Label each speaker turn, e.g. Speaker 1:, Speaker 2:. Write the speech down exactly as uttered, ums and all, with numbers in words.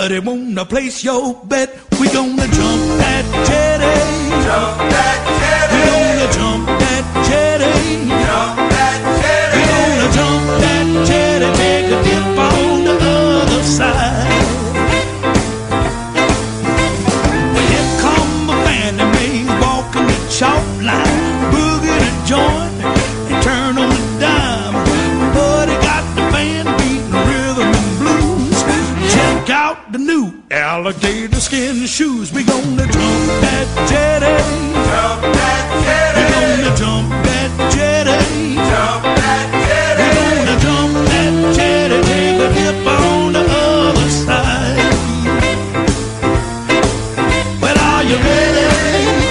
Speaker 1: Anybody wanna place your bet? We gonna jump that jetty.
Speaker 2: Jump that jetty.
Speaker 1: We gonna jump that jetty.
Speaker 2: Jump that jetty.
Speaker 1: We gonna jump that jetty. Take a dip on the other side. Well, here come a Fannie Mae walking the chalk line, boogie the joint and turn on the dime. Buddy got the band beating rhythm and blues. Check out the new alligator skin shoes. We gonna jump that jetty.
Speaker 2: Jump that jetty.
Speaker 1: We gonna jump that jetty.
Speaker 2: Jump that jetty.
Speaker 1: We gonna jump that jetty. Take a dip on the other side. Well, are you ready?